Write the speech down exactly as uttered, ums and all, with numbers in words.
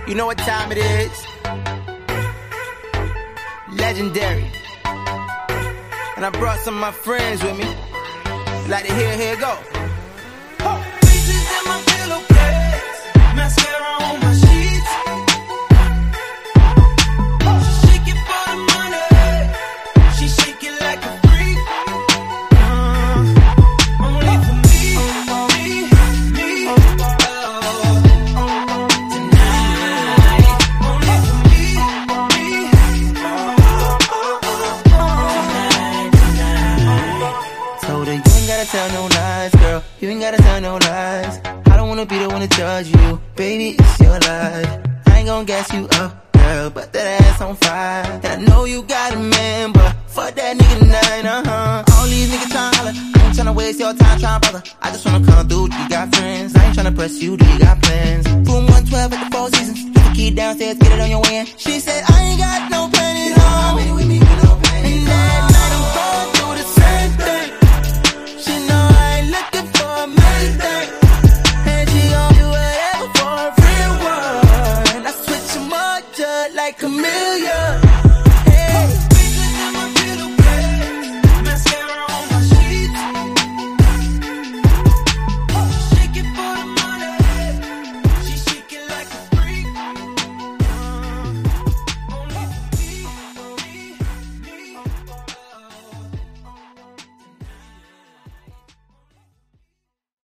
You know what time it is? Legendary. And I brought some of my friends with me. Like to hear, here go. Pieces in my pillowcase, mascara on my sheets. She shake it for the money, she shake it like a freak. Uh, only for me, me, me. Oh, tonight, only for me, me. Oh, tonight, tonight. Told her you ain't gotta tell no lies, girl. You ain't gotta tell no lies. I don't wanna be the one to judge you, baby, it's your life. I ain't gon' gas you up, girl, but that ass on fire. And I know you got a man, but fuck that nigga tonight, uh-huh. All these niggas tryna holler, I ain't tryna waste your time tryna bother. I just wanna come through, do you got friends? I ain't tryna press you, do you got plans? Boom one twelve at the Four Seasons, get the key downstairs, get it on your way in. She said, I ain't got no pennies on. And that night I'm going through the same thing. She know I ain't looking for a main thing. And she gon' do whatever for a real one. I switch 'em up just like a million.